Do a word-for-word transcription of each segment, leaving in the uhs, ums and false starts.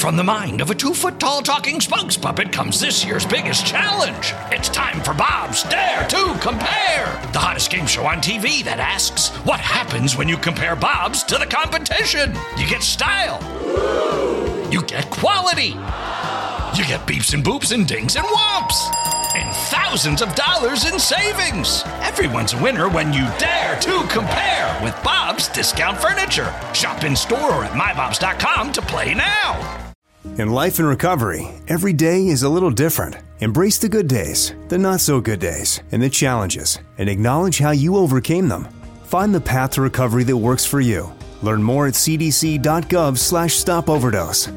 From the mind of a two-foot-tall talking spokes puppet comes this year's biggest challenge. It's time for Bob's Dare to Compare, the hottest game show on T V that asks, what happens when you compare Bobs to the competition? You get style. You get quality. You get beeps and boops and dings and whomps. And thousands of dollars in savings. Everyone's a winner when you dare to compare with Bob's Discount Furniture. Shop in store or at my bobs dot com to play now. In life and recovery, every day is a little different. Embrace the good days, the not so good days, and the challenges, and acknowledge how you overcame them. Find the path to recovery that works for you. Learn more at c d c dot gov slash stop overdose.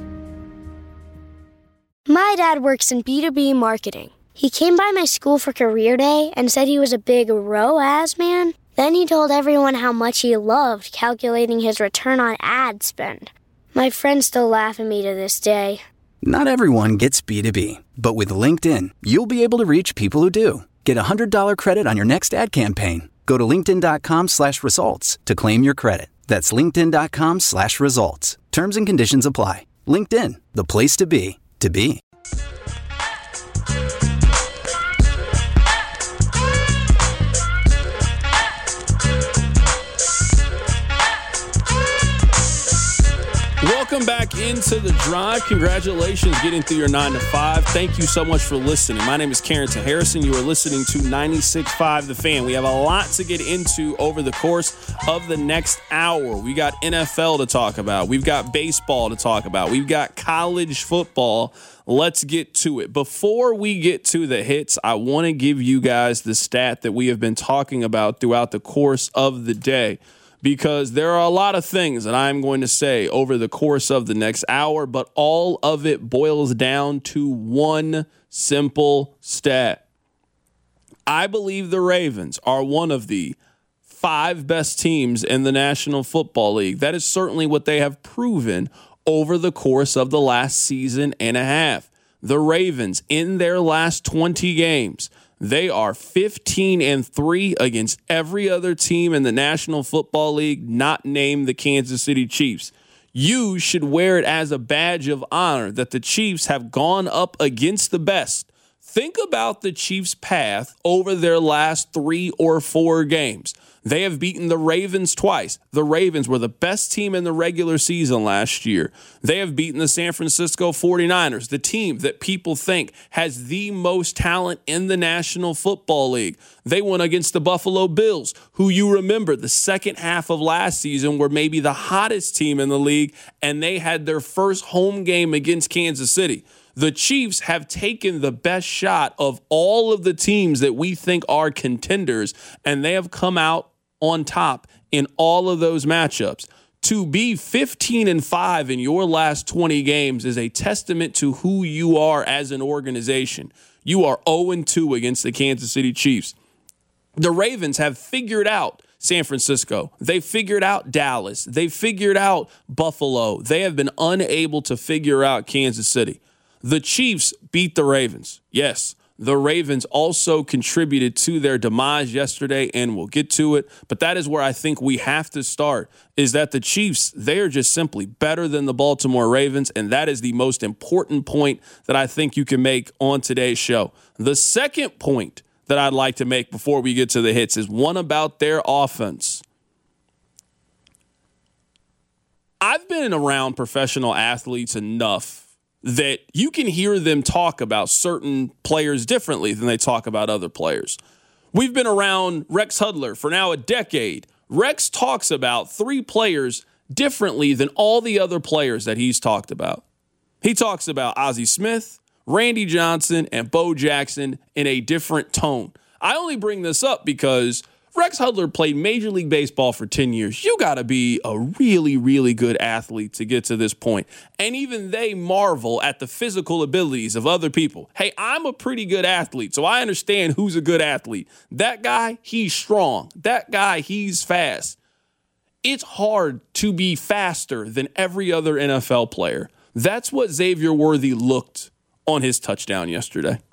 My dad works in B two B marketing. He came by my school for career day and said he was a big R O A S man. Then he told everyone how much he loved calculating his return on ad spend. My friends still laugh at me to this day. Not everyone gets B two B, but with LinkedIn, you'll be able to reach people who do. Get a one hundred dollars credit on your next ad campaign. Go to linkedin dot com slash results to claim your credit. That's linkedin dot com slash results. Terms and conditions apply. LinkedIn, the place to be, to be. Welcome back into the drive. Congratulations getting through your nine to five. Thank you so much for listening. My name is Carrington Harrison. You are listening to ninety-six point five The Fan. We have a lot to get into over the course of the next hour. We got N F L to talk about. We've got baseball to talk about. We've got college football. Let's get to it. Before we get to the hits, I want to give you guys the stat that we have been talking about throughout the course of the day, because there are a lot of things that I'm going to say over the course of the next hour, but all of it boils down to one simple stat. I believe the Ravens are one of the five best teams in the National Football League. That is certainly what they have proven over the course of the last season and a half. The Ravens, in their last twenty games, they are fifteen and three against every other team in the National Football League, not named the Kansas City Chiefs. You should wear it as a badge of honor that the Chiefs have gone up against the best. Think about the Chiefs' path over their last three or four games. They have beaten the Ravens twice. The Ravens were the best team in the regular season last year. They have beaten the San Francisco forty-niners, the team that people think has the most talent in the National Football League. They won against the Buffalo Bills, who you remember the second half of last season were maybe the hottest team in the league, and they had their first home game against Kansas City. The Chiefs have taken the best shot of all of the teams that we think are contenders, and they have come out on top in all of those matchups. To be fifteen and five in your last twenty games is a testament to who you are as an organization. You are oh and two against the Kansas City Chiefs. The Ravens have figured out San Francisco. They figured out Dallas. They figured out Buffalo. They have been unable to figure out Kansas City. The Chiefs beat the Ravens. Yes, the Ravens also contributed to their demise yesterday, and we'll get to it. But that is where I think we have to start, is that the Chiefs, they are just simply better than the Baltimore Ravens, and that is the most important point that I think you can make on today's show. The second point that I'd like to make before we get to the hits is one about their offense. I've been around professional athletes enough that you can hear them talk about certain players differently than they talk about other players. We've been around Rex Hudler for now a decade. Rex talks about three players differently than all the other players that he's talked about. He talks about Ozzie Smith, Randy Johnson, and Bo Jackson in a different tone. I only bring this up because Rex Hudler played Major League Baseball for ten years. You got to be a really, really good athlete to get to this point. And even they marvel at the physical abilities of other people. Hey, I'm a pretty good athlete, so I understand who's a good athlete. That guy, he's strong. That guy, he's fast. It's hard to be faster than every other N F L player. That's what Xavier Worthy looked on his touchdown yesterday.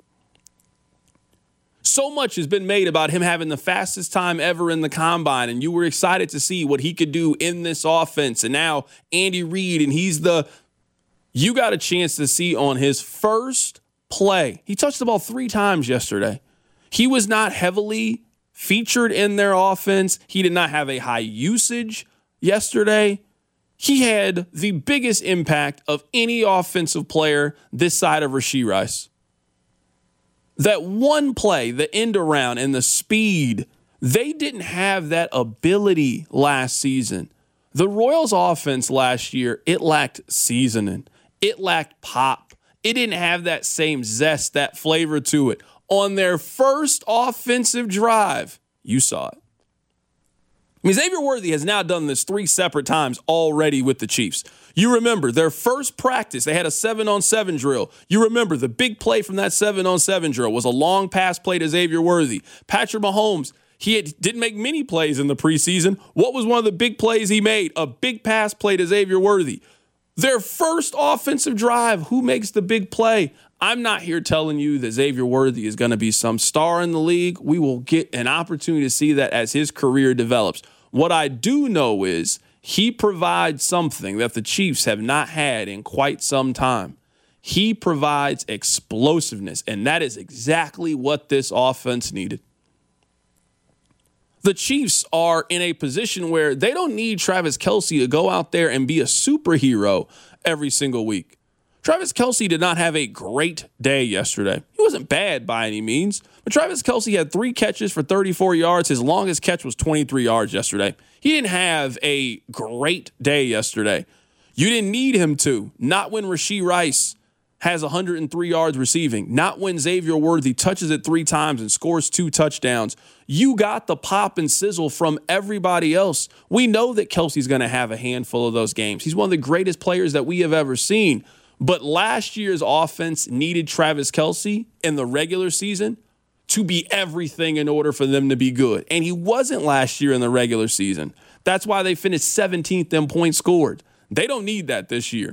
So much has been made about him having the fastest time ever in the combine, and you were excited to see what he could do in this offense. And now Andy Reid, and he's the you got a chance to see on his first play. He touched the ball three times yesterday. He was not heavily featured in their offense. He did not have a high usage yesterday. He had the biggest impact of any offensive player this side of Rashee Rice. That one play, the end around and the speed, they didn't have that ability last season. The Royals offense last year, it lacked seasoning. It lacked pop. It didn't have that same zest, that flavor to it. On their first offensive drive, you saw it. I mean, Xavier Worthy has now done this three separate times already with the Chiefs. You remember their first practice, they had a seven-on-seven drill. You remember the big play from that seven-on-seven drill was a long pass play to Xavier Worthy. Patrick Mahomes, he had, didn't make many plays in the preseason. What was one of the big plays he made? A big pass play to Xavier Worthy. Their first offensive drive, who makes the big play? I'm not here telling you that Xavier Worthy is going to be some star in the league. We will get an opportunity to see that as his career develops. What I do know is he provides something that the Chiefs have not had in quite some time. He provides explosiveness, and that is exactly what this offense needed. The Chiefs are in a position where they don't need Travis Kelce to go out there and be a superhero every single week. Travis Kelce did not have a great day yesterday. He wasn't bad by any means, but Travis Kelce had three catches for thirty-four yards. His longest catch was twenty-three yards yesterday. He didn't have a great day yesterday. You didn't need him to. Not when Rashee Rice has one hundred three yards receiving. Not when Xavier Worthy touches it three times and scores two touchdowns. You got the pop and sizzle from everybody else. We know that Kelce's going to have a handful of those games. He's one of the greatest players that we have ever seen. But last year's offense needed Travis Kelce in the regular season to be everything in order for them to be good. And he wasn't last year in the regular season. That's why they finished seventeenth in points scored. They don't need that this year.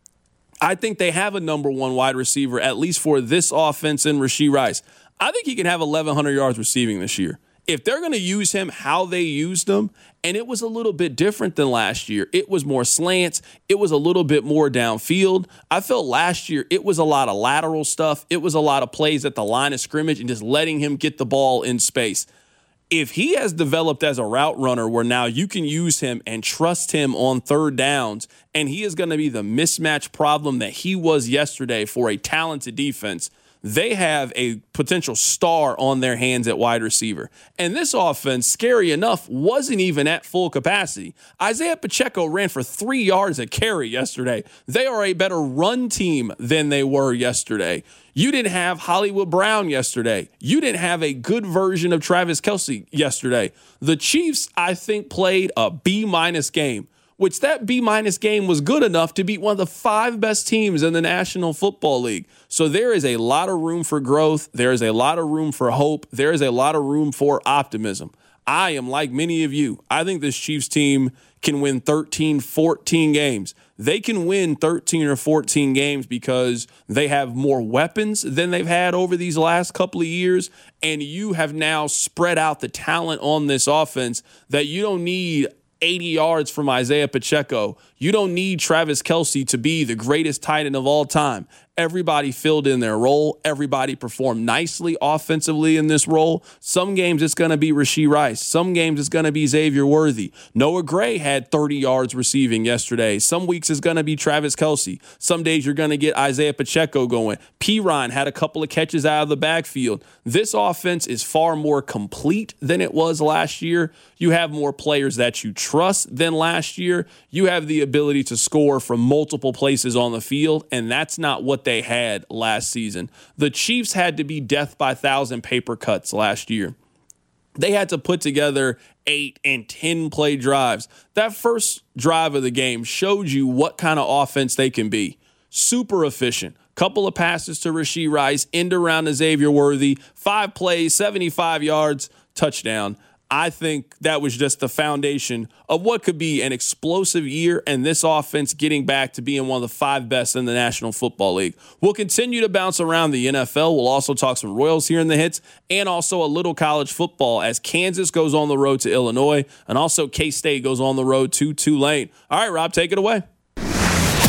I think they have a number one wide receiver, at least for this offense, in Rashee Rice. I think he can have eleven hundred yards receiving this year. If they're going to use him how they used him, and it was a little bit different than last year. It was more slants. It was a little bit more downfield. I felt last year it was a lot of lateral stuff. It was a lot of plays at the line of scrimmage and just letting him get the ball in space. If he has developed as a route runner where now you can use him and trust him on third downs, and he is going to be the mismatch problem that he was yesterday for a talented defense, they have a potential star on their hands at wide receiver. And this offense, scary enough, wasn't even at full capacity. Isaiah Pacheco ran for three yards a carry yesterday. They are a better run team than they were yesterday. You didn't have Hollywood Brown yesterday. You didn't have a good version of Travis Kelce yesterday. The Chiefs, I think, played a B-minus game, which that B-minus game was good enough to beat one of the five best teams in the National Football League. So there is a lot of room for growth. There is a lot of room for hope. There is a lot of room for optimism. I am like many of you. I think this Chiefs team can win thirteen, fourteen games. They can win thirteen or fourteen games because they have more weapons than they've had over these last couple of years, and you have now spread out the talent on this offense that you don't need eighty yards from Isaiah Pacheco. You don't need Travis Kelce to be the greatest tight end of all time. Everybody filled in their role. Everybody performed nicely offensively in this role. Some games it's going to be Rashee Rice. Some games it's going to be Xavier Worthy. Noah Gray had thirty yards receiving yesterday. Some weeks it's going to be Travis Kelce. Some days you're going to get Isaiah Pacheco going. Perine had a couple of catches out of the backfield. This offense is far more complete than it was last year. You have more players that you trust than last year. You have the ability to score from multiple places on the field, and that's not what they had last season. The Chiefs had to be death by thousand paper cuts last year. They had to put together eight and ten play drives. That first drive of the game showed you what kind of offense they can be. Super efficient. Couple of passes to Rashee Rice, end around to Xavier Worthy, five plays, seventy-five yards, touchdown. I think that was just the foundation of what could be an explosive year, and this offense getting back to being one of the five best in the National Football League. We'll continue to bounce around the N F L. We'll also talk some Royals here in the hits, and also a little college football as Kansas goes on the road to Illinois, and also K-State goes on the road to Tulane. All right, Rob, take it away.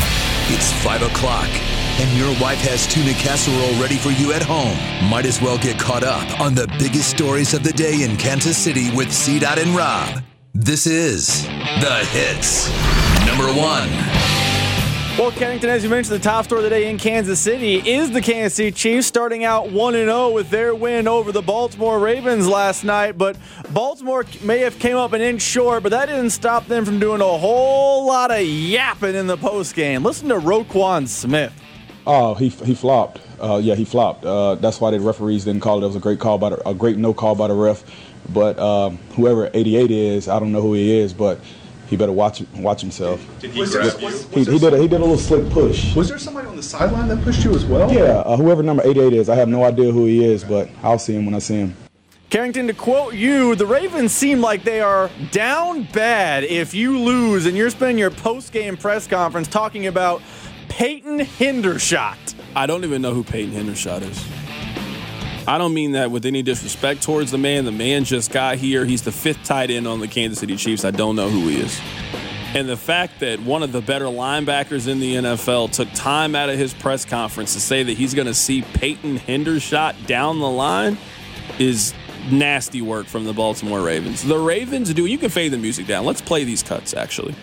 It's five o'clock, and your wife has tuna casserole ready for you at home. Might as well get caught up on the biggest stories of the day in Kansas City with C-Dot and Rob. This is The Hits. Number one. Well, Kennington, as you mentioned, the top story of the day in Kansas City is the Kansas City Chiefs starting out one and oh with their win over the Baltimore Ravens last night. But Baltimore may have came up an inch short, but that didn't stop them from doing a whole lot of yapping in the postgame. Listen to Roquan Smith. Oh, he he flopped. Uh, yeah, he flopped. Uh, that's why the referees didn't call it. It was a great call by the, a great no call by the ref. But um, whoever eighty-eight is, I don't know who he is, but he better watch watch himself. Did he grab you? He, he did a, he did a little slick push. Was there somebody on the sideline that pushed you as well? Yeah, uh, whoever number eighty-eight is, I have no idea who he is, but I'll see him when I see him. Carrington, to quote you, the Ravens seem like they are down bad if you lose, and you're spending your post-game press conference talking about Peyton Hendershot. I don't even know who Peyton Hendershot is. I don't mean that with any disrespect towards the man. The man just got here. He's the fifth tight end on the Kansas City Chiefs. I don't know who he is. And the fact that one of the better linebackers in the N F L took time out of his press conference to say that he's going to see Peyton Hendershot down the line is nasty work from the Baltimore Ravens. The Ravens do, you can fade the music down. Let's play these cuts, actually.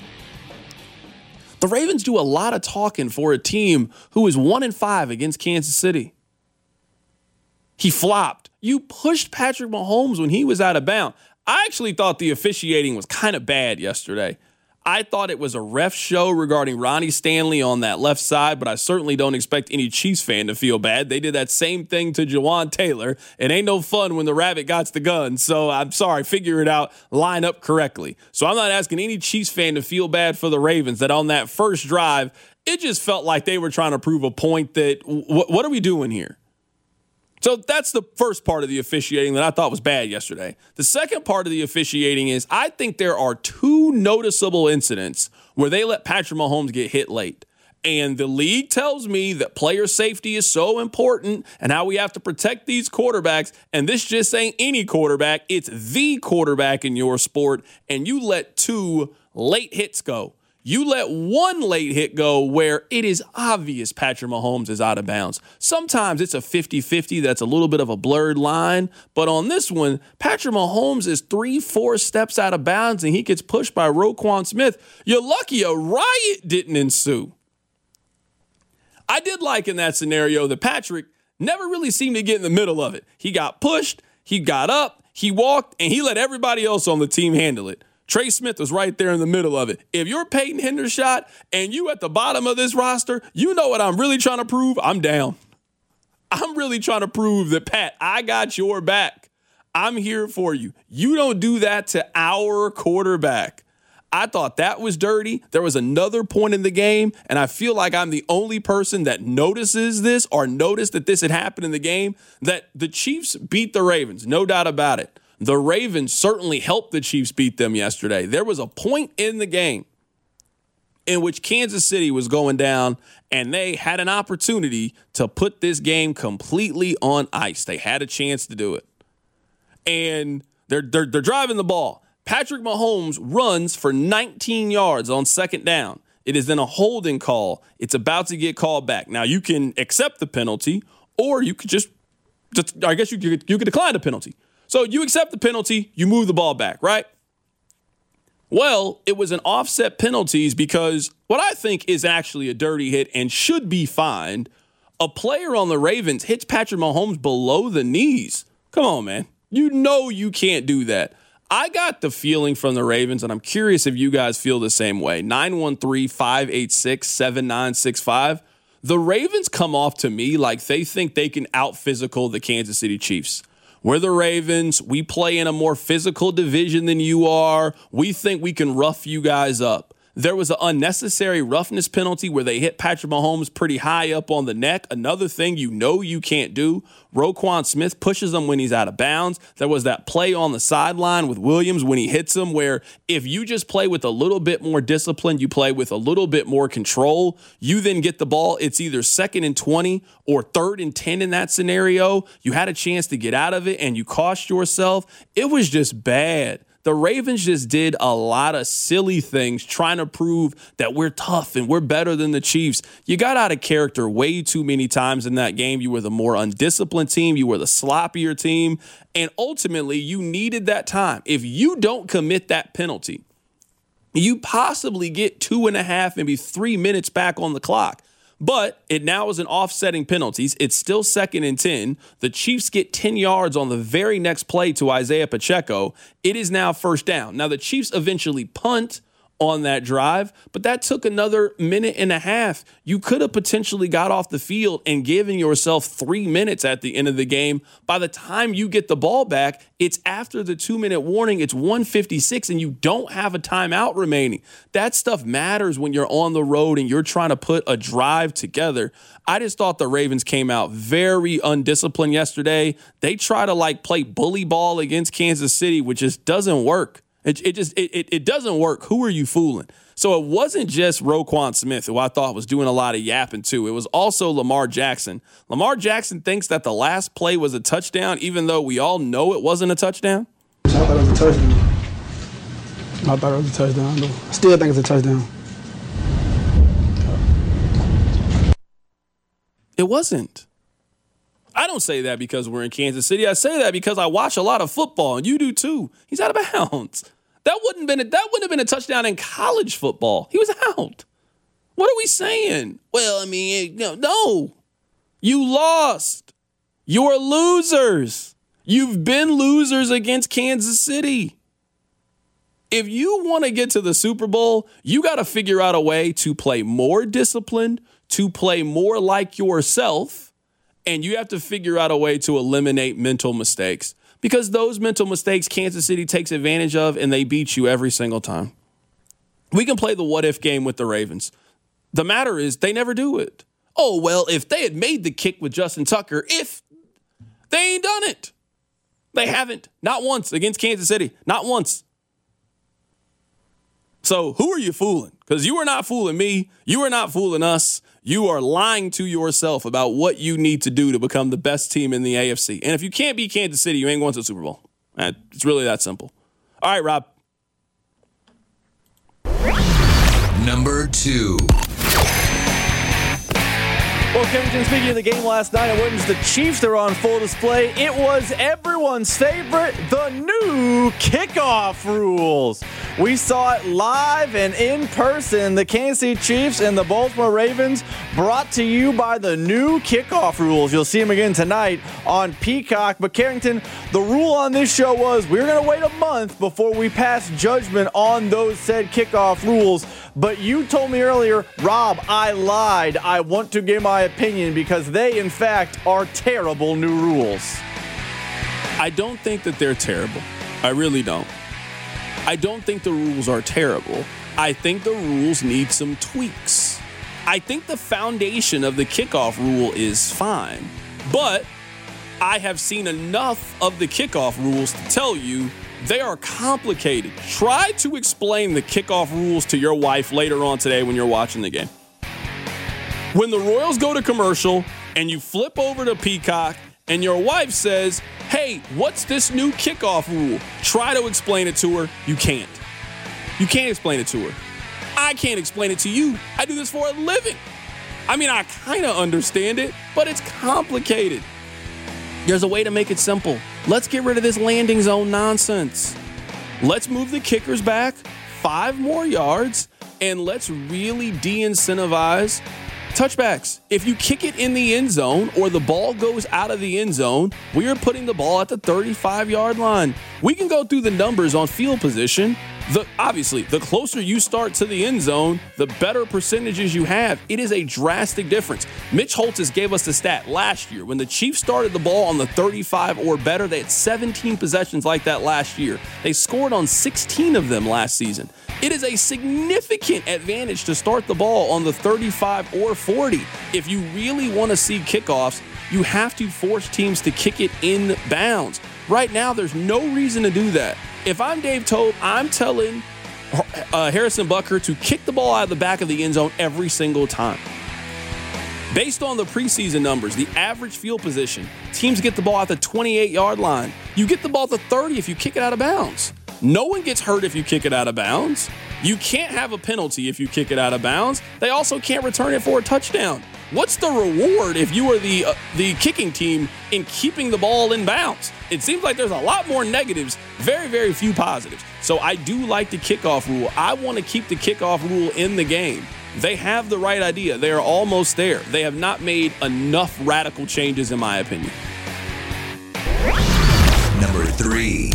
The Ravens do a lot of talking for a team who is one and five against Kansas City. He flopped. You pushed Patrick Mahomes when he was out of bounds. I actually thought the officiating was kind of bad yesterday. I thought it was a ref show regarding Ronnie Stanley on that left side, but I certainly don't expect any Chiefs fan to feel bad. They did that same thing to Jawan Taylor. It ain't no fun when the rabbit got the gun, so I'm sorry, figure it out, line up correctly. So I'm not asking any Chiefs fan to feel bad for the Ravens that on that first drive, it just felt like they were trying to prove a point that, wh- what are we doing here? So that's the first part of the officiating that I thought was bad yesterday. The second part of the officiating is I think there are two noticeable incidents where they let Patrick Mahomes get hit late. And the league tells me that player safety is so important and how we have to protect these quarterbacks. And this just ain't any quarterback. It's the quarterback in your sport. And you let two late hits go. You let one late hit go where it is obvious Patrick Mahomes is out of bounds. Sometimes it's a fifty-fifty that's a little bit of a blurred line. But on this one, Patrick Mahomes is three, four steps out of bounds and he gets pushed by Roquan Smith. You're lucky a riot didn't ensue. I did like in that scenario that Patrick never really seemed to get in the middle of it. He got pushed, he got up, he walked, and he let everybody else on the team handle it. Trey Smith was right there in the middle of it. If you're Peyton Hendershot and you at the bottom of this roster, you know what I'm really trying to prove? I'm down. I'm really trying to prove that, Pat, I got your back. I'm here for you. You don't do that to our quarterback. I thought that was dirty. There was another point in the game, and I feel like I'm the only person that notices this or noticed that this had happened in the game, that the Chiefs beat the Ravens, no doubt about it. The Ravens certainly helped the Chiefs beat them yesterday. There was a point in the game in which Kansas City was going down, and they had an opportunity to put this game completely on ice. They had a chance to do it. And they're, they're, they're driving the ball. Patrick Mahomes runs for nineteen yards on second down. It is then a holding call. It's about to get called back. Now, you can accept the penalty, or you could just, just I guess you could, you could decline the penalty. So you accept the penalty, you move the ball back, right? Well, it was an offset penalties because what I think is actually a dirty hit and should be fined, a player on the Ravens hits Patrick Mahomes below the knees. Come on, man. You know you can't do that. I got the feeling from the Ravens, and I'm curious if you guys feel the same way. nine one three, five eight six, seven nine six five. The Ravens come off to me like they think they can out-physical the Kansas City Chiefs. We're the Ravens. We play in a more physical division than you are. We think we can rough you guys up. There was an unnecessary roughness penalty where they hit Patrick Mahomes pretty high up on the neck. Another thing you know you can't do. Roquan Smith pushes him when he's out of bounds. There was that play on the sideline with Williams when he hits him where if you just play with a little bit more discipline, you play with a little bit more control, you then get the ball. It's either second and twenty or third and ten in that scenario. You had a chance to get out of it and you cost yourself. It was just bad. The Ravens just did a lot of silly things trying to prove that we're tough and we're better than the Chiefs. You got out of character way too many times in that game. You were the more undisciplined team. You were the sloppier team. And ultimately, you needed that time. If you don't commit that penalty, you possibly get two and a half, maybe three minutes back on the clock. But it now is an offsetting penalties. It's still second and ten. The Chiefs get ten yards on the very next play to Isaiah Pacheco. It is now first down. Now, the Chiefs eventually punt on that drive, but that took another minute and a half. You could have potentially got off the field and given yourself three minutes at the end of the game. By the time you get the ball back, it's after the two-minute warning. It's one fifty-six, and you don't have a timeout remaining. That stuff matters when you're on the road and you're trying to put a drive together. I just thought the Ravens came out very undisciplined yesterday. They try to, like, play bully ball against Kansas City, which just doesn't work. It, it just it, it it doesn't work. Who are you fooling? So it wasn't just Roquan Smith, who I thought was doing a lot of yapping too. It was also Lamar Jackson. Lamar Jackson thinks that the last play was a touchdown, even though we all know it wasn't a touchdown. I thought it was a touchdown. I thought it was a touchdown, though. I still think it's a touchdown. It wasn't. I don't say that because we're in Kansas City. I say that because I watch a lot of football, and you do too. He's out of bounds. That wouldn't been a, that wouldn't have been a touchdown in college football. He was out. What are we saying? Well, I mean, no, no. You lost. You're losers. You've been losers against Kansas City. If you want to get to the Super Bowl, you got to figure out a way to play more disciplined, to play more like yourself. And you have to figure out a way to eliminate mental mistakes, because those mental mistakes Kansas City takes advantage of, and they beat you every single time. We can play the what-if game with the Ravens. The matter is they never do it. Oh, well, if they had made the kick with Justin Tucker, if they ain't done it. They haven't. Not once against Kansas City. Not once. So who are you fooling? Because you are not fooling me. You are not fooling us. You are lying to yourself about what you need to do to become the best team in the A F C. And if you can't beat Kansas City, you ain't going to the Super Bowl. It's really that simple. All right, Rob. Number two. Well, Kennington, speaking of the game last night, it wasn't just the Chiefs that were on full display. It was everyone's favorite, the new kickoff rules. We saw it live and in person. The Kansas City Chiefs and the Baltimore Ravens, brought to you by the new kickoff rules. You'll see them again tonight on Peacock. But Carrington, the rule on this show was we were going to wait a month before we pass judgment on those said kickoff rules. But you told me earlier, Rob, I lied. I want to give my opinion because they, in fact, are terrible new rules. I don't think that they're terrible. I really don't. I don't think the rules are terrible. I think the rules need some tweaks. I think the foundation of the kickoff rule is fine, but I have seen enough of the kickoff rules to tell you they are complicated. Try to explain the kickoff rules to your wife later on today when you're watching the game. When the Royals go to commercial and you flip over to Peacock and your wife says, hey, what's this new kickoff rule? Try to explain it to her. You can't. You can't explain it to her. I can't explain it to you. I do this for a living. I mean, I kind of understand it, but it's complicated. There's a way to make it simple. Let's get rid of this landing zone nonsense. Let's move the kickers back five more yards, and let's really de-incentivize touchbacks. If you kick it in the end zone or the ball goes out of the end zone, we are putting the ball at the thirty-five-yard line. We can go through the numbers on field position. The, obviously, the closer you start to the end zone, the better percentages you have. It is a drastic difference. Mitch Holthus gave us the stat last year. When the Chiefs started the ball on the thirty-five or better, they had seventeen possessions like that last year. They scored on sixteen of them last season. It is a significant advantage to start the ball on the thirty-five or forty. If you really want to see kickoffs, you have to force teams to kick it in bounds. Right now, there's no reason to do that. If I'm Dave Toub, I'm telling uh, Harrison Butker to kick the ball out of the back of the end zone every single time. Based on the preseason numbers, the average field position, teams get the ball at the twenty-eight-yard line. You get the ball at the thirty if you kick it out of bounds. No one gets hurt if you kick it out of bounds. You can't have a penalty if you kick it out of bounds. They also can't return it for a touchdown. What's the reward if you are the uh, the kicking team in keeping the ball in bounds? It seems like there's a lot more negatives, very, very few positives. So I do like the kickoff rule. I want to keep the kickoff rule in the game. They have the right idea. They are almost there. They have not made enough radical changes, in my opinion. Number three.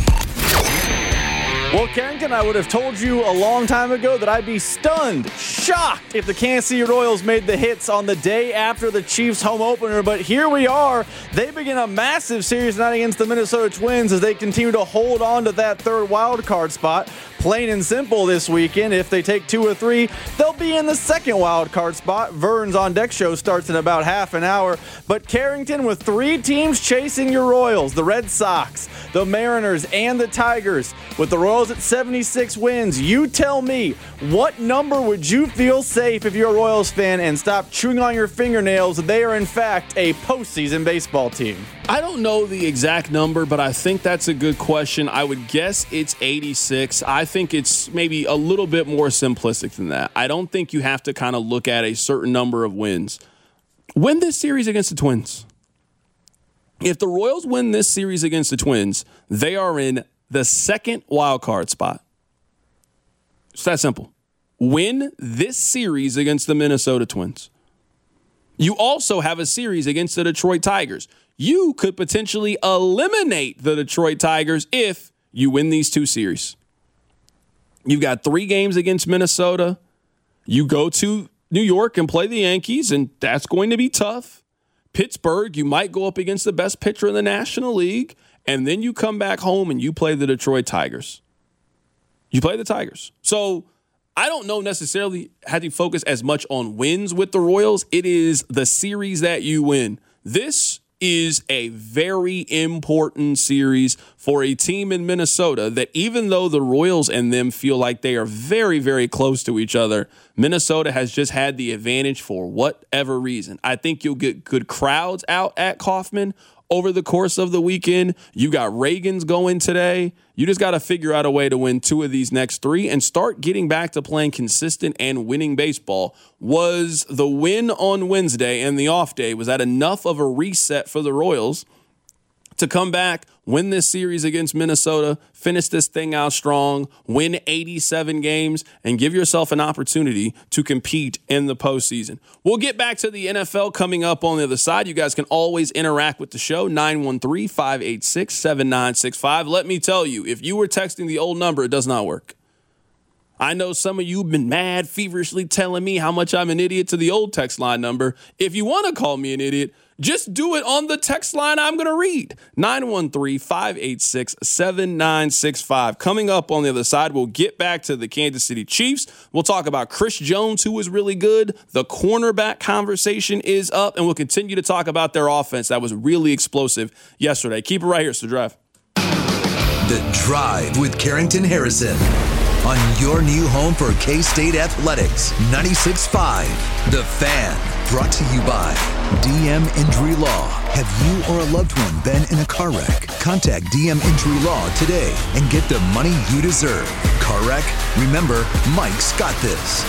Well, Carrington, I would have told you a long time ago that I'd be stunned, shocked if the Kansas City Royals made the hits on the day after the Chiefs home opener, but here we are. They begin a massive series tonight against the Minnesota Twins as they continue to hold on to that third wild card spot. Plain and simple this weekend. If they take two or three, they'll be in the second wild card spot. Vern's On Deck show starts in about half an hour. But Carrington, with three teams chasing your Royals, the Red Sox, the Mariners, and the Tigers, with the Royals at seventy-six wins, you tell me, what number would you feel safe if you're a Royals fan, and stop chewing on your fingernails? They are, in fact, a postseason baseball team. I don't know the exact number, but I think that's a good question. I would guess it's eighty-six. I think it's maybe a little bit more simplistic than that. I don't think you have to kind of look at a certain number of wins. Win this series against the Twins. If the Royals win this series against the Twins, they are in the second wild card spot. It's that simple. Win this series against the Minnesota Twins. You also have a series against the Detroit Tigers. You could potentially eliminate the Detroit Tigers if you win these two series. You've got three games against Minnesota. You go to New York and play the Yankees, and that's going to be tough. Pittsburgh, you might go up against the best pitcher in the National League, and then you come back home and you play the Detroit Tigers. You play the Tigers. So I don't know necessarily how to focus as much on wins with the Royals. It is the series that you win. This is a very important series for a team in Minnesota that, even though the Royals and them feel like they are very, very close to each other, Minnesota has just had the advantage for whatever reason. I think you'll get good crowds out at Kauffman over the course of the weekend. You got Reagan's going today. You just got to figure out a way to win two of these next three and start getting back to playing consistent and winning baseball. Was the win on Wednesday and the off day, was that enough of a reset for the Royals to come back, win this series against Minnesota, finish this thing out strong, win eighty-seven games, and give yourself an opportunity to compete in the postseason? We'll get back to the N F L coming up on the other side. You guys can always interact with the show, nine one three, five eight six, seven nine six five. Let me tell you, if you were texting the old number, it does not work. I know some of you have been mad, feverishly telling me how much I'm an idiot to the old text line number. If you want to call me an idiot, just do it on the text line I'm going to read. nine one three, five eight six, seven nine six five. Coming up on the other side, we'll get back to the Kansas City Chiefs. We'll talk about Chris Jones, who was really good. The cornerback conversation is up, and we'll continue to talk about their offense that was really explosive yesterday. Keep it right here, so Drive. The Drive with Carrington Harrison on your new home for K-State Athletics, ninety-six point five The Fan. Brought to you by D M Injury Law. Have you or a loved one been in a car wreck? Contact D M Injury Law today and get the money you deserve. Car wreck? Remember, Mike's got this.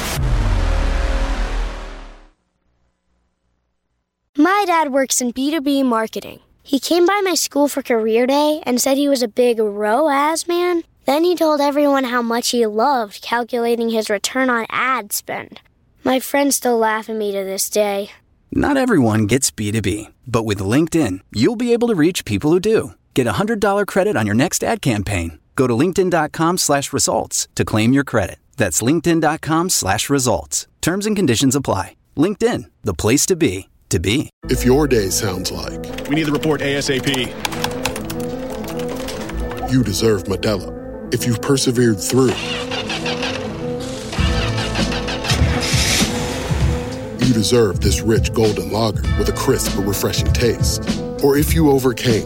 My dad works in B two B marketing. He came by my school for career day and said he was a big R O A S man. Then he told everyone how much he loved calculating his return on ad spend. My friends still laugh at me to this day. Not everyone gets B two B, but with LinkedIn, you'll be able to reach people who do. Get a one hundred dollars credit on your next ad campaign. Go to linkedin.com slash results to claim your credit. That's linkedin.com slash results. Terms and conditions apply. LinkedIn, the place to be, to be. If your day sounds like, we need the report ASAP, you deserve Modelo. If you've persevered through, you deserve this rich golden lager with a crisp but refreshing taste. Or if you overcame,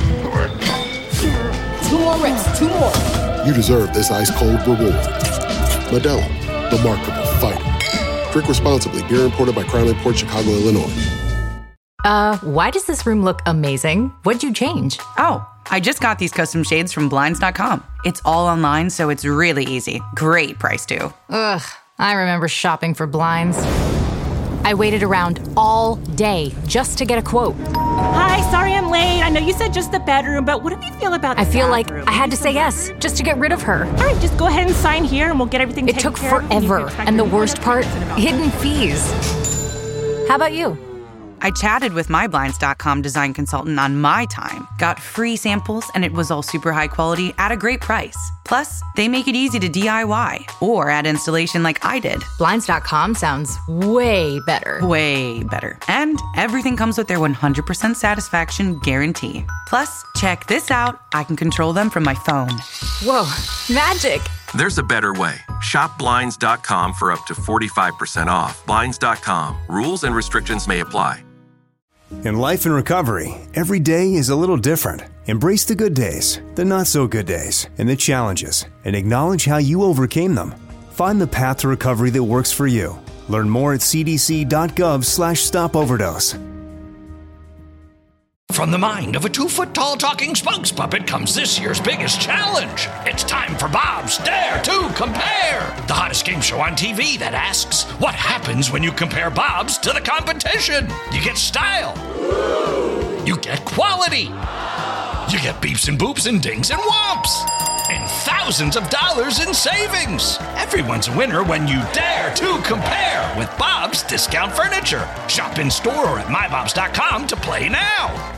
two more reps, two more. You deserve this ice cold reward. Modelo, the Remarkable Fighter. Drink responsibly. Beer imported by Crown Imports, Chicago, Illinois. Uh, why does this room look amazing? What'd you change? Oh, I just got these custom shades from Blinds dot com. It's all online, so it's really easy. Great price, too. Ugh, I remember shopping for blinds. I waited around all day just to get a quote. Hi, sorry I'm late. I know you said just the bedroom, but what do you feel about the I feel bathroom? like I had to say yes just to get rid of her. All right, just go ahead and sign here and we'll get everything It taken took care of. forever, and the worst part, hidden fees. How about you? I chatted with my Blinds dot com design consultant on my time, got free samples, and it was all super high quality at a great price. Plus, they make it easy to D I Y or add installation like I did. Blinds dot com sounds way better. Way better. And everything comes with their one hundred percent satisfaction guarantee. Plus, check this out. I can control them from my phone. Whoa, magic. There's a better way. Shop Blinds dot com for up to forty-five percent off. Blinds dot com. Rules and restrictions may apply. In life and recovery, every day is a little different. Embrace the good days, the not so good days, and the challenges, and acknowledge how you overcame them. Find the path to recovery that works for you. Learn more at c d c dot gov slash stop overdose. From the mind of a two-foot-tall talking spokes puppet comes this year's biggest challenge. It's time for Bob's Dare to Compare, the hottest game show on T V that asks, what happens when you compare Bob's to the competition? You get style. You get quality. You get beeps and boops and dings and whomps. And thousands of dollars in savings. Everyone's a winner when you dare to compare with Bob's Discount Furniture. Shop in store or at my bobs dot com to play now.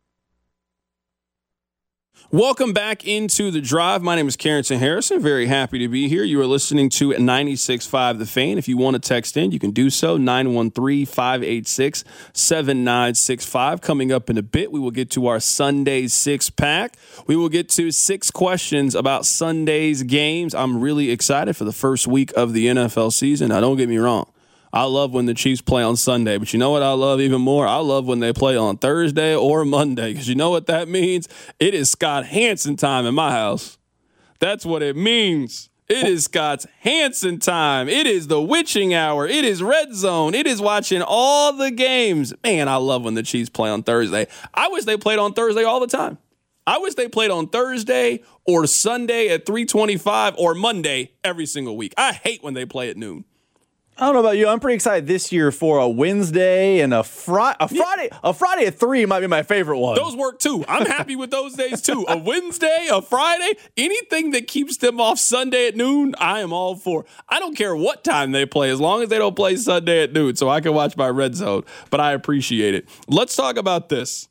Welcome back into The Drive. My name is Carrington Harrison. Very happy to be here. You are listening to ninety-six point five The Fan. If you want to text in, you can do so. nine one three, five eight six, seven nine six five. Coming up in a bit, we will get to our Sunday six-pack. We will get to six questions about Sunday's games. I'm really excited for the first week of the N F L season. Now, don't get me wrong. I love when the Chiefs play on Sunday, but you know what I love even more? I love when they play on Thursday or Monday, because you know what that means? It is Scott Hanson time in my house. That's what it means. It is Scott's Hanson time. It is the witching hour. It is red zone. It is watching all the games. Man, I love when the Chiefs play on Thursday. I wish they played on Thursday all the time. I wish they played on Thursday or Sunday at three twenty-five or Monday every single week. I hate when they play at noon. I don't know about you. I'm pretty excited this year for a Wednesday and a, fri- a Friday. A Friday at three might be my favorite one. Those work too. I'm happy with those days too. A Wednesday, a Friday, anything that keeps them off Sunday at noon, I am all for. I don't care what time they play, as long as they don't play Sunday at noon, so I can watch my red zone. But I appreciate it. Let's talk about this.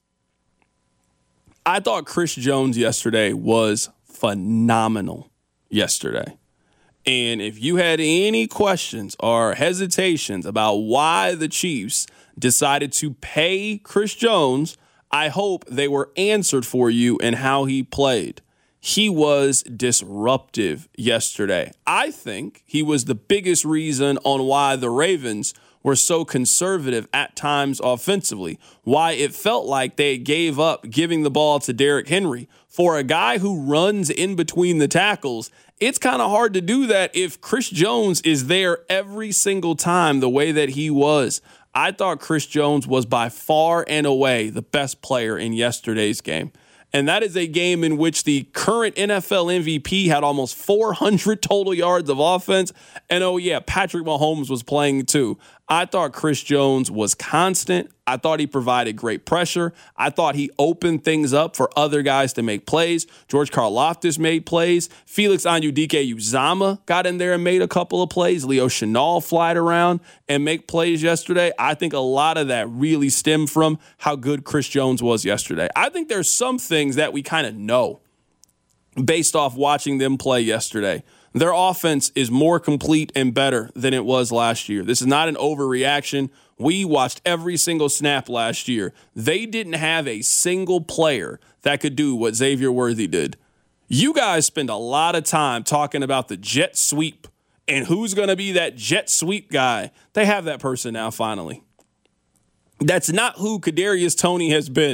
I thought Chris Jones yesterday was phenomenal yesterday. And if you had any questions or hesitations about why the Chiefs decided to pay Chris Jones, I hope they were answered for you in how he played. He was disruptive yesterday. I think he was the biggest reason on why the Ravens were so conservative at times offensively, why it felt like they gave up giving the ball to Derrick Henry. For a guy who runs in between the tackles, it's kind of hard to do that if Chris Jones is there every single time the way that he was. I thought Chris Jones was by far and away the best player in yesterday's game. And that is a game in which the current N F L M V P had almost four hundred total yards of offense. And oh yeah, Patrick Mahomes was playing too. I thought Chris Jones was constant. I thought he provided great pressure. I thought he opened things up for other guys to make plays. George Karlaftis made plays. Felix Anudike-Uzomah got in there and made a couple of plays. Leo Chenal flied around and make plays yesterday. I think a lot of that really stemmed from how good Chris Jones was yesterday. I think there's some things that we kind of know based off watching them play yesterday. Their offense is more complete and better than it was last year. This is not an overreaction. We watched every single snap last year. They didn't have a single player that could do what Xavier Worthy did. You guys spend a lot of time talking about the jet sweep and who's going to be that jet sweep guy. They have that person now, finally. That's not who Kadarius Toney has been.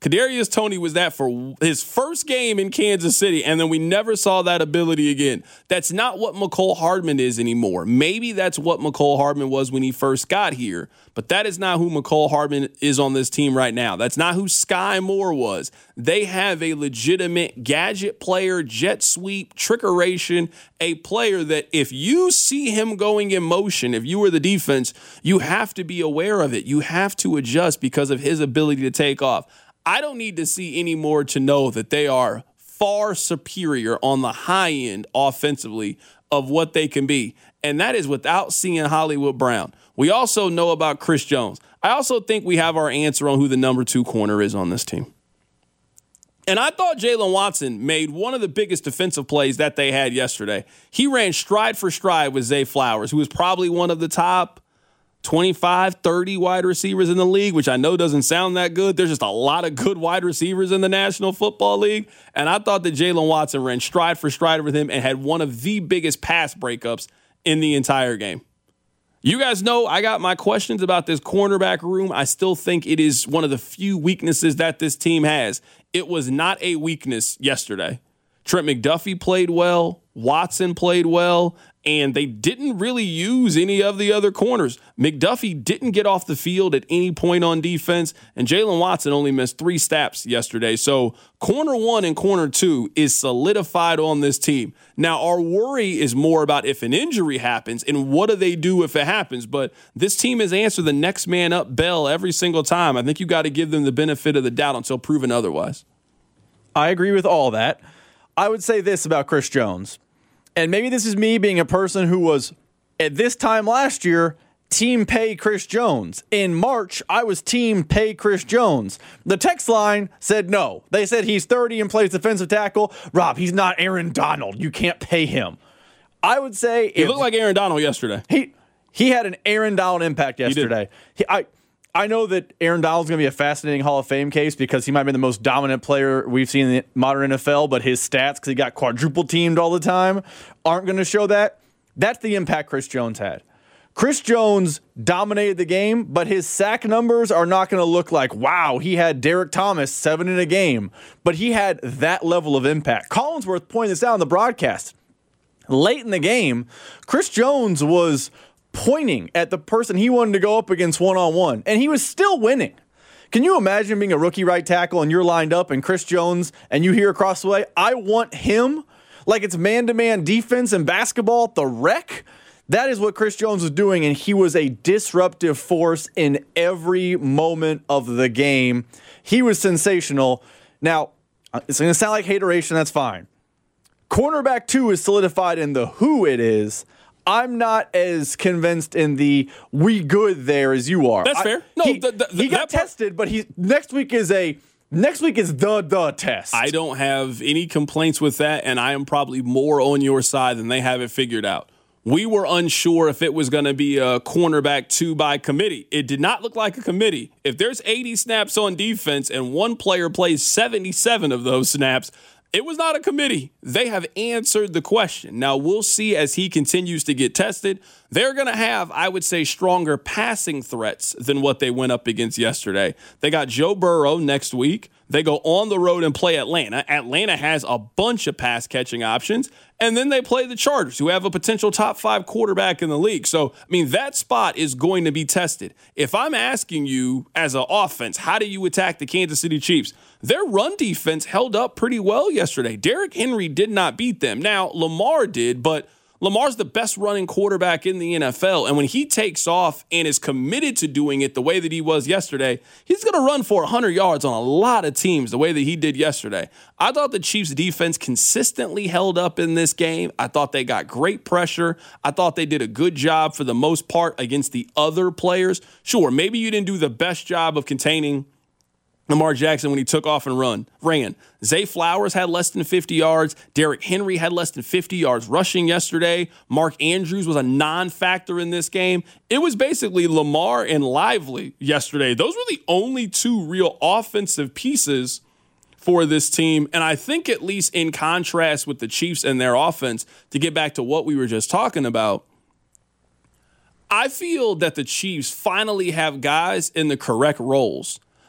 Kadarius Toney was that for his first game in Kansas City, and then we never saw that ability again. That's not what Mecole Hardman is anymore. Maybe that's what Mecole Hardman was when he first got here, but that is not who Mecole Hardman is on this team right now. That's not who Sky Moore was. They have a legitimate gadget player, jet sweep, trickeration, a player that if you see him going in motion, if you were the defense, you have to be aware of it. You have to adjust because of his ability to take off. I don't need to see any more to know that they are far superior on the high end offensively of what they can be. And that is without seeing Hollywood Brown. We also know about Chris Jones. I also think we have our answer on who the number two corner is on this team. And I thought Jaylen Watson made one of the biggest defensive plays that they had yesterday. He ran stride for stride with Zay Flowers, who was probably one of the top twenty-five, thirty wide receivers in the league, which I know doesn't sound that good. There's just a lot of good wide receivers in the National Football League. And I thought that Jaylen Watson ran stride for stride with him and had one of the biggest pass breakups in the entire game. You guys know I got my questions about this cornerback room. I still think it is one of the few weaknesses that this team has. It was not a weakness yesterday. Trent McDuffie played well. Watson played well. And they didn't really use any of the other corners. McDuffie didn't get off the field at any point on defense, and Jaylen Watson only missed three snaps yesterday. So corner one and corner two is solidified on this team. Now, our worry is more about if an injury happens and what do they do if it happens. But this team has answered the next man up bell every single time. I think you got to give them the benefit of the doubt until proven otherwise. I agree with all that. I would say this about Chris Jones. And maybe this is me being a person who was, at this time last year, team pay Chris Jones. In March, I was team pay Chris Jones. The text line said no. They said he's thirty and plays defensive tackle. Rob, he's not Aaron Donald. You can't pay him. I would say... He looked like Aaron Donald yesterday. He he had an Aaron Donald impact yesterday. He, I I know that Aaron Donald's going to be a fascinating Hall of Fame case because he might be the most dominant player we've seen in the modern N F L, but his stats, because he got quadruple teamed all the time, aren't going to show that. That's the impact Chris Jones had. Chris Jones dominated the game, but his sack numbers are not going to look like, wow, he had Derek Thomas seven in a game, but he had that level of impact. Collinsworth pointed this out on the broadcast. Late in the game, Chris Jones was pointing at the person he wanted to go up against one-on-one, and he was still winning. Can you imagine being a rookie right tackle and you're lined up and Chris Jones and you hear across the way, I want him, like it's man-to-man defense in basketball at the rec? That is what Chris Jones was doing, and he was a disruptive force in every moment of the game. He was sensational. Now, it's going to sound like hateration, that's fine. Cornerback two is solidified in the who it is. I'm not as convinced in the we good there as you are. That's I, fair. No, he, the, the, he got tested, but he next week is a next week is the the test. I don't have any complaints with that, and I am probably more on your side than they have it figured out. We were unsure if it was going to be a cornerback two by committee. It did not look like a committee. If there's eighty snaps on defense and one player plays seventy-seven of those snaps, it was not a committee. They have answered the question. Now, we'll see as he continues to get tested. They're going to have, I would say, stronger passing threats than what they went up against yesterday. They got Joe Burrow next week. They go on the road and play Atlanta. Atlanta has a bunch of pass-catching options. And then they play the Chargers, who have a potential top five quarterback in the league. So, I mean, that spot is going to be tested. If I'm asking you as an offense, how do you attack the Kansas City Chiefs? Their run defense held up pretty well yesterday. Derrick Henry did not beat them. Now, Lamar did, but Lamar's the best running quarterback in the N F L, and when he takes off and is committed to doing it the way that he was yesterday, he's going to run for one hundred yards on a lot of teams the way that he did yesterday. I thought the Chiefs' defense consistently held up in this game. I thought they got great pressure. I thought they did a good job for the most part against the other players. Sure, maybe you didn't do the best job of containing Lamar Jackson when he took off and run, ran. Zay Flowers had less than fifty yards. Derrick Henry had less than fifty yards rushing yesterday. Mark Andrews was a non-factor in this game. It was basically Lamar and Lively yesterday. Those were the only two real offensive pieces for this team. And I think at least in contrast with the Chiefs and their offense, to get back to what we were just talking about, I feel that the Chiefs finally have guys in the correct roles.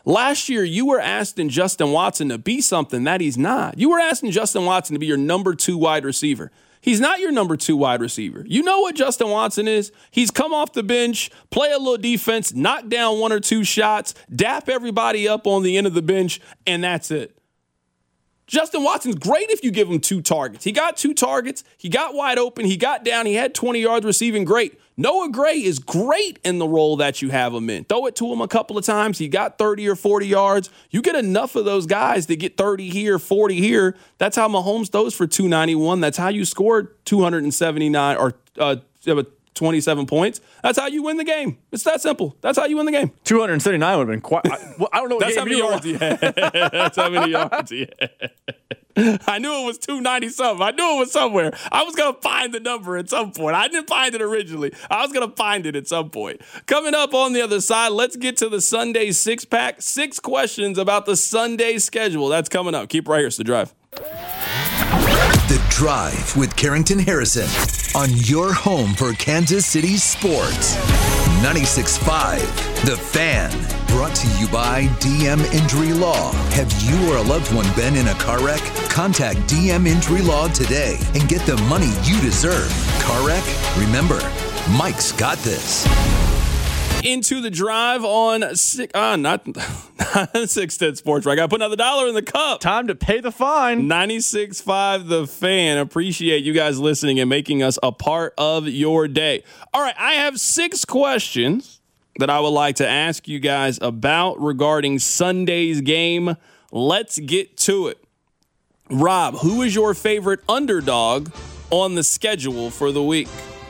Last year, you were asking Justin Watson to be something that he's not. You were asking Justin Watson to be your number two wide receiver. He's not your number two wide receiver. You know what Justin Watson is? He's come off the bench, play a little defense, knock down one or two shots, dap everybody up on the end of the bench, and that's it. Justin Watson's great if you give him two targets. He got two targets. He got wide open. He got down. He had twenty yards receiving. Great. Noah Gray is great in the role that you have him in. Throw it to him a couple of times. He got thirty or forty yards. You get enough of those guys to get thirty here, forty here. That's how Mahomes throws for two ninety-one. That's how you scored two seventy-nine or uh, twenty-seven points. That's how you win the game. It's that simple. That's how you win the game. two seventy-nine would have been quite. I, well, I don't know what That's how many yards he had. That's how many yards he had. I knew it was two ninety something. I knew it was somewhere. I was going to find the number at some point. I didn't find it originally. I was going to find it at some point. Coming up on the other side, let's get to the Sunday six pack. Six questions about the Sunday schedule. That's coming up. Keep right here. It's The Drive. The Drive with Carrington Harrison on your home for Kansas City sports. ninety-six point five The Fan. Brought to you by D M Injury Law. Have you or a loved one been in a car wreck? Contact D M Injury Law today and get the money you deserve. Car wreck? Remember, Mike's got this. Into the drive on six, uh, not, not six ten Sports. I got to put another dollar in the cup. Time to pay the fine. ninety-six point five The Fan. Appreciate you guys listening and making us a part of your day. All right, I have six questions that I would like to ask you guys about regarding Sunday's game. Let's get to it. Rob, who is your favorite underdog on the schedule for the week?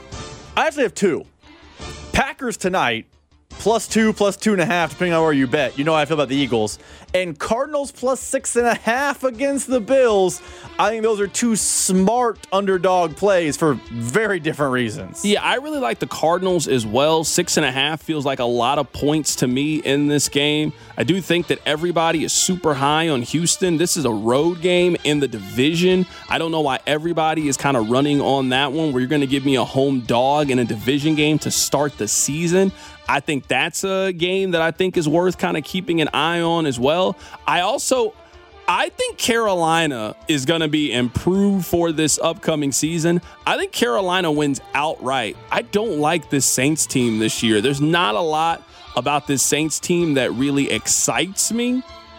I actually have two. Packers tonight, plus two, plus two and a half, depending on where you bet. You know how I feel about the Eagles. And Cardinals plus six and a half against the Bills. I think those are two smart underdog plays for very different reasons. Yeah, I really like the Cardinals as well. Six and a half feels like a lot of points to me in this game. I do think that everybody is super high on Houston. This is a road game in the division. I don't know why everybody is kind of running on that one where you're going to give me a home dog in a division game to start the season. I think that's a game that I think is worth kind of keeping an eye on as well. I also, I think Carolina is going to be improved for this upcoming season. I think Carolina wins outright. I don't like this Saints team this year. There's not a lot about this Saints team that really excites me.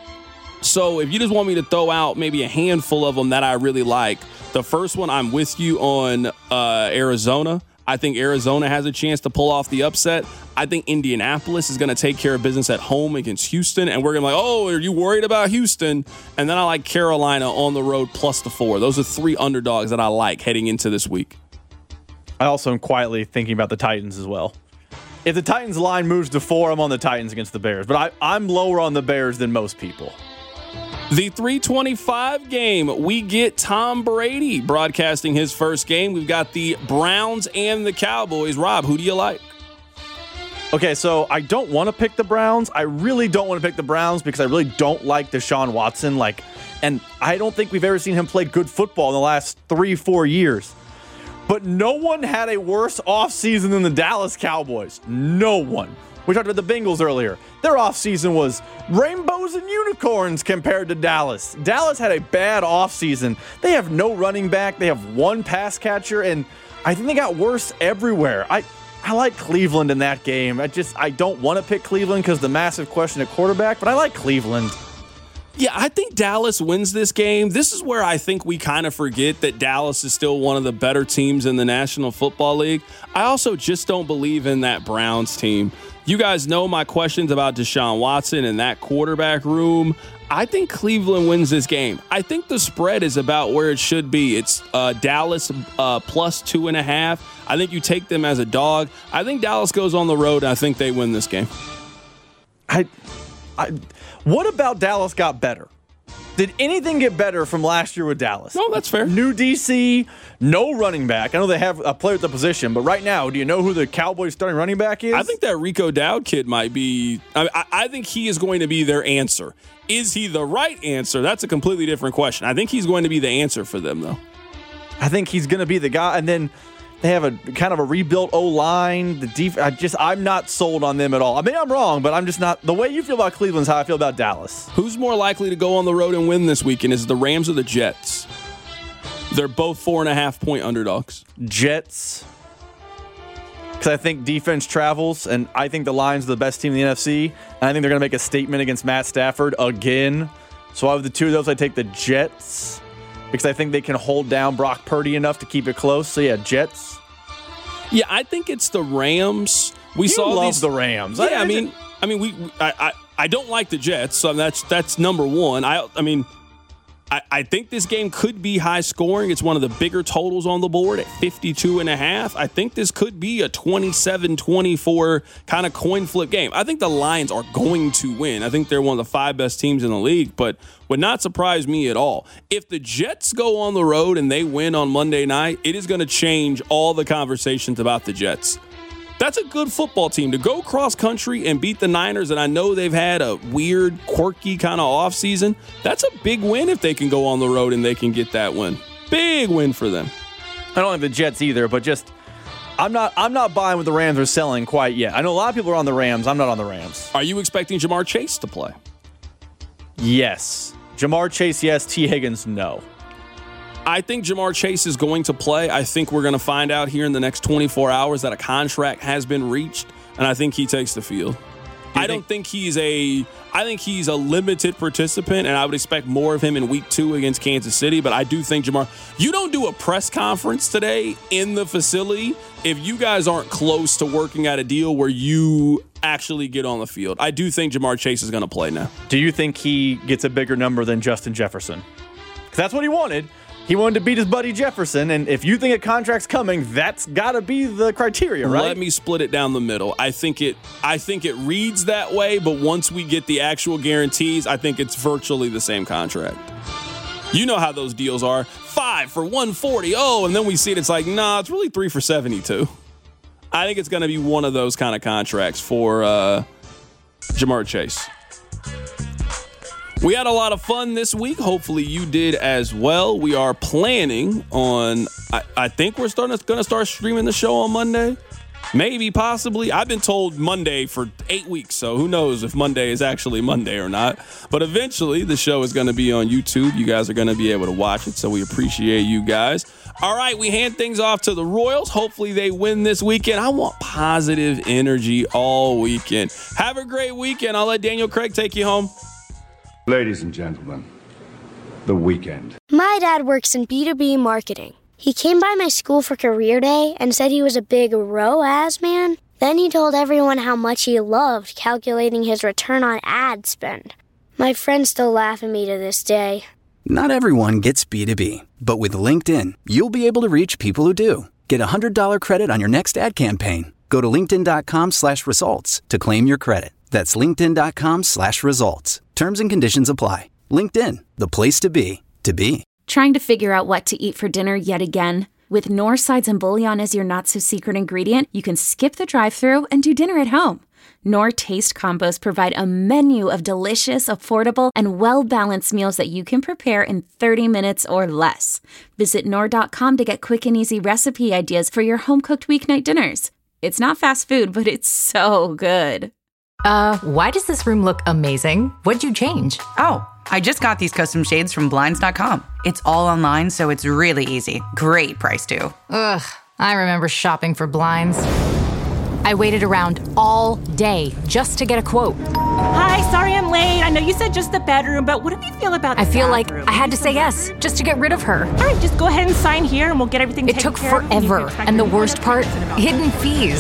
So if you just want me to throw out maybe a handful of them that I really like, the first one, I'm with you on uh, Arizona. I think Arizona has a chance to pull off the upset. I think Indianapolis is going to take care of business at home against Houston, and we're going to be like, oh, are you worried about Houston? And then I like Carolina on the road plus the four. Those are three underdogs that I like heading into this week. I also am quietly thinking about the Titans as well. If the Titans line moves to four, I'm on the Titans against the Bears, but I, I'm lower on the Bears than most people. The three twenty-five game, we get Tom Brady broadcasting his first game. We've got the Browns and the Cowboys. Rob, who do you like? Okay, so I don't want to pick the Browns. I really don't want to pick the Browns because I really don't like Deshaun Watson. Like, and I don't think we've ever seen him play good football in the last three, four years. But no one had a worse offseason than the Dallas Cowboys. No one. We talked about the Bengals earlier. Their offseason was rainbows and unicorns compared to Dallas. Dallas had a bad offseason. They have no running back. They have one pass catcher, and I think they got worse everywhere. I, I like Cleveland in that game. I just I don't want to pick Cleveland because the massive question at quarterback, but I like Cleveland. Yeah, I think Dallas wins this game. This is where I think we kind of forget that Dallas is still one of the better teams in the National Football League. I also just don't believe in that Browns team. You guys know my questions about Deshaun Watson and that quarterback room. I think Cleveland wins this game. I think the spread is about where it should be. It's uh, Dallas uh, plus two and a half. I think you take them as a dog. I think Dallas goes on the road, and I think they win this game. I, I, what about Dallas got better? Did anything get better from last year with Dallas? No, that's fair. New D C, no running back. I know they have a player at the position, but right now, do you know who the Cowboys starting running back is? I think that Rico Dowd kid might be I, – I think he is going to be their answer. Is he the right answer? That's a completely different question. I think he's going to be the answer for them, though. I think he's going to be the guy. And then They have a kind of a rebuilt O-line. The def- I just, I'm not sold on them at all. I mean, I'm wrong, but I'm just not. The way you feel about Cleveland is how I feel about Dallas. Who's more likely to go on the road and win this weekend? Is it the Rams or the Jets? They're both four and a half point underdogs. Jets. Because I think defense travels, and I think the Lions are the best team in the N F C, and I think they're going to make a statement against Matt Stafford again. So out of the two of those, I take the Jets because I think they can hold down Brock Purdy enough to keep it close. So yeah, Jets. Yeah, I think it's the Rams. We you saw love these, the Rams. Yeah, I, I mean, I mean, we, I, I, I don't like the Jets, so that's that's number one. I, I mean. I, I think this game could be high scoring. It's one of the bigger totals on the board at fifty-two and a half. I think this could be a twenty-seven twenty-four kind of coin flip game. I think the Lions are going to win. I think they're one of the five best teams in the league, but would not surprise me at all. If the Jets go on the road and they win on Monday night, it is going to change all the conversations about the Jets. That's a good football team to go cross country and beat the Niners. And I know they've had a weird, quirky kind of offseason. That's a big win if they can go on the road and they can get that win. Big win for them. I don't like the Jets either, but just I'm not I'm not buying what the Rams are selling quite yet. I know a lot of people are on the Rams. I'm not on the Rams. Are you expecting Jamar Chase to play? Yes. Jamar Chase, yes. T. Higgins, no. I think Jamar Chase is going to play. I think we're going to find out here in the next twenty-four hours that a contract has been reached, and I think he takes the field. Do I think- don't think he's a I think he's a limited participant, and I would expect more of him in week two against Kansas City, but I do think Jamar, you don't do a press conference today in the facility if you guys aren't close to working out a deal where you actually get on the field. I do think Jamar Chase is going to play now. Do you think he gets a bigger number than Justin Jefferson? Because that's what he wanted. He wanted to beat his buddy Jefferson, and if you think a contract's coming, that's got to be the criteria, right? Let me split it down the middle. I think it I think it reads that way, but once we get the actual guarantees, I think it's virtually the same contract. You know how those deals are. Five for one forty. Oh, and then we see it, it's like, nah, it's really three for seventy-two. I think it's going to be one of those kind of contracts for uh, Jamar Chase. We had a lot of fun this week. Hopefully you did as well. We are planning on, I, I think we're starting going to start streaming the show on Monday. Maybe, possibly. I've been told Monday for eight weeks, so who knows if Monday is actually Monday or not. But eventually the show is going to be on YouTube. You guys are going to be able to watch it, so we appreciate you guys. All right, we hand things off to the Royals. Hopefully they win this weekend. I want positive energy all weekend. Have a great weekend. I'll let Daniel Craig take you home. Ladies and gentlemen, the weekend. My dad works in B two B marketing. He came by my school for career day and said he was a big R O A S man. Then he told everyone how much he loved calculating his return on ad spend. My friends still laugh at me to this day. Not everyone gets B two B, but with LinkedIn, you'll be able to reach people who do. Get a one hundred dollars credit on your next ad campaign. Go to linkedin.com slash results to claim your credit. That's linkedin.com slash results. Terms and conditions apply. LinkedIn, the place to be, to be. Trying to figure out what to eat for dinner yet again? With Knorr sides and bouillon as your not-so-secret ingredient, you can skip the drive-thru and do dinner at home. Knorr Taste Combos provide a menu of delicious, affordable, and well-balanced meals that you can prepare in thirty minutes or less. Visit Knorr dot com to get quick and easy recipe ideas for your home-cooked weeknight dinners. It's not fast food, but it's so good. Uh, why does this room look amazing? What'd you change? Oh, I just got these custom shades from Blinds dot com. It's all online, so it's really easy. Great price, too. Ugh, I remember shopping for blinds. I waited around all day just to get a quote. Hi, sorry I'm late. I know you said just the bedroom, but what do you feel about the I feel bathroom? like I had to say yes just to get rid of her. All right, just go ahead and sign here and we'll get everything It taken took care of. forever, and the worst part, hidden fees.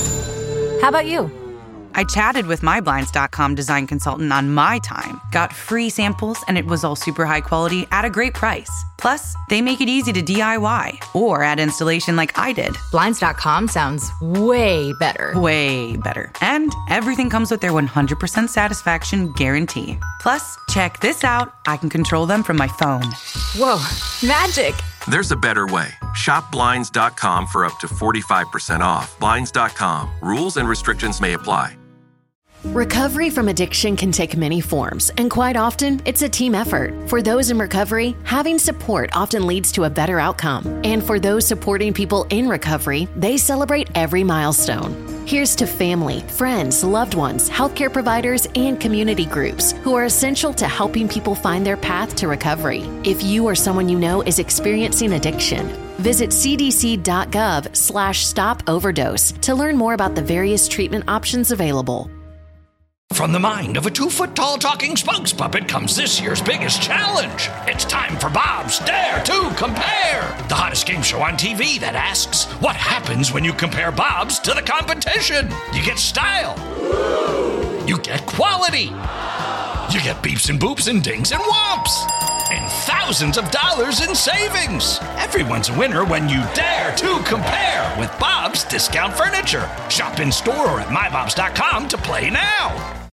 How about you? I chatted with my Blinds dot com design consultant on my time, got free samples, and it was all super high quality at a great price. Plus, they make it easy to D I Y or add installation like I did. Blinds dot com sounds way better. Way better. And everything comes with their one hundred percent satisfaction guarantee. Plus, check this out. I can control them from my phone. Whoa, magic. There's a better way. Shop Blinds dot com for up to forty-five percent off. Blinds dot com. Rules and restrictions may apply. Recovery from addiction can take many forms, and quite often, it's a team effort. For those in recovery, having support often leads to a better outcome. And for those supporting people in recovery, they celebrate every milestone. Here's to family, friends, loved ones, healthcare providers, and community groups who are essential to helping people find their path to recovery. If you or someone you know is experiencing addiction, visit cdc.gov slash stop overdose to learn more about the various treatment options available. From the mind of a two-foot-tall talking spokes puppet comes this year's biggest challenge. It's time for Bob's Dare to Compare, the hottest game show on T V that asks, what happens when you compare Bobs to the competition? You get style. You get quality. You get beeps and boops and dings and whomps. And thousands of dollars in savings. Everyone's a winner when you dare to compare with Bob's Discount Furniture. Shop in store or at my bobs dot com to play now.